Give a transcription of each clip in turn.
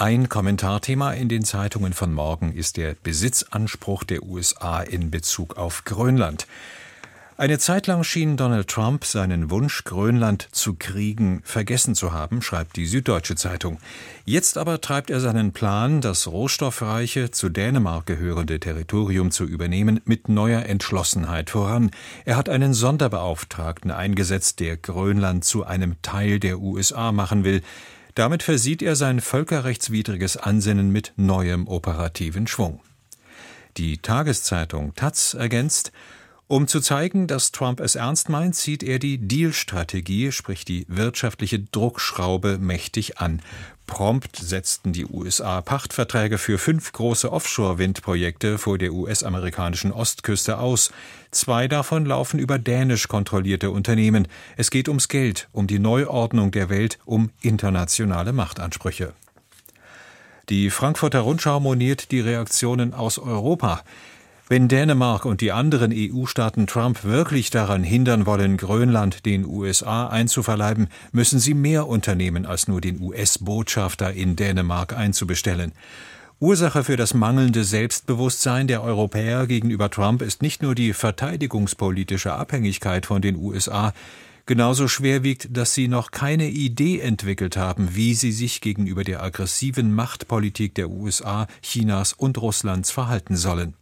Ein Kommentarthema in den Zeitungen von morgen ist der Besitzanspruch der USA in Bezug auf Grönland. Eine Zeit lang schien Donald Trump seinen Wunsch, Grönland zu kriegen, vergessen zu haben, schreibt die Süddeutsche Zeitung. Jetzt aber treibt er seinen Plan, das rohstoffreiche, zu Dänemark gehörende Territorium zu übernehmen, mit neuer Entschlossenheit voran. Er hat einen Sonderbeauftragten eingesetzt, der Grönland zu einem Teil der USA machen will. Damit versieht er sein völkerrechtswidriges Ansinnen mit neuem operativen Schwung. Die Tageszeitung taz ergänzt: Um zu zeigen, dass Trump es ernst meint, zieht er die Deal-Strategie, sprich die wirtschaftliche Druckschraube, mächtig an. Prompt setzten die USA Pachtverträge für 5 große Offshore-Windprojekte vor der US-amerikanischen Ostküste aus. 2 davon laufen über dänisch kontrollierte Unternehmen. Es geht ums Geld, um die Neuordnung der Welt, um internationale Machtansprüche. Die Frankfurter Rundschau moniert die Reaktionen aus Europa. Wenn Dänemark und die anderen EU-Staaten Trump wirklich daran hindern wollen, Grönland den USA einzuverleiben, müssen sie mehr unternehmen, als nur den US-Botschafter in Dänemark einzubestellen. Ursache für das mangelnde Selbstbewusstsein der Europäer gegenüber Trump ist nicht nur die verteidigungspolitische Abhängigkeit von den USA. Genauso schwer wiegt, dass sie noch keine Idee entwickelt haben, wie sie sich gegenüber der aggressiven Machtpolitik der USA, Chinas und Russlands verhalten sollen.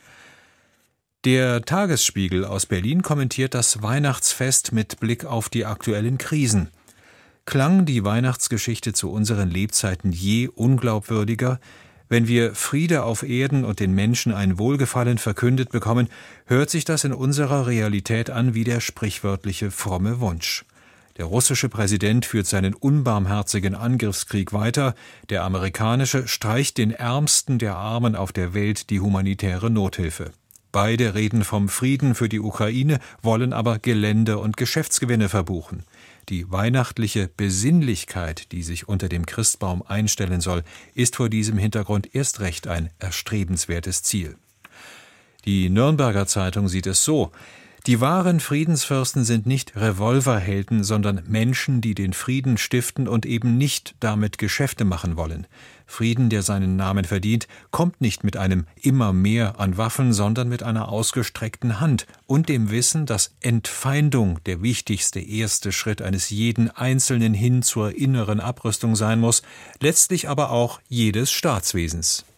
Der Tagesspiegel aus Berlin kommentiert das Weihnachtsfest mit Blick auf die aktuellen Krisen. Klang die Weihnachtsgeschichte zu unseren Lebzeiten je unglaubwürdiger? Wenn wir Friede auf Erden und den Menschen ein Wohlgefallen verkündet bekommen, hört sich das in unserer Realität an wie der sprichwörtliche fromme Wunsch. Der russische Präsident führt seinen unbarmherzigen Angriffskrieg weiter, der amerikanische streicht den Ärmsten der Armen auf der Welt die humanitäre Nothilfe. Beide reden vom Frieden für die Ukraine, wollen aber Gelände- und Geschäftsgewinne verbuchen. Die weihnachtliche Besinnlichkeit, die sich unter dem Christbaum einstellen soll, ist vor diesem Hintergrund erst recht ein erstrebenswertes Ziel. Die Nürnberger Zeitung sieht es so: Die wahren Friedensfürsten sind nicht Revolverhelden, sondern Menschen, die den Frieden stiften und eben nicht damit Geschäfte machen wollen. Frieden, der seinen Namen verdient, kommt nicht mit einem immer mehr an Waffen, sondern mit einer ausgestreckten Hand und dem Wissen, dass Entfeindung der wichtigste erste Schritt eines jeden Einzelnen hin zur inneren Abrüstung sein muss, letztlich aber auch jedes Staatswesens.